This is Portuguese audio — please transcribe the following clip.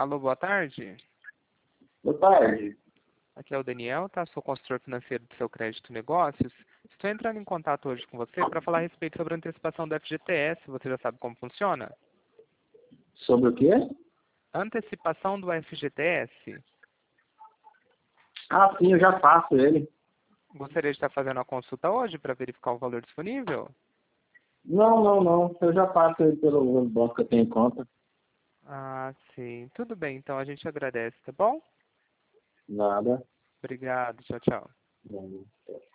Alô, boa tarde. Boa tarde. Aqui é o Daniel, tá? Sou consultor financeiro do seu crédito e negócios. Estou entrando em contato hoje com você para falar a respeito sobre a antecipação do FGTS. Você já sabe como funciona? Sobre o quê? Antecipação do FGTS. Ah, sim, eu já faço ele. Gostaria de estar fazendo a consulta hoje para verificar o valor disponível? Não. Eu já faço ele pelo banco que eu tenho em conta. Ah, sim. Tudo bem, então a gente agradece, tá bom? Nada. Obrigado. Tchau, tchau. Não.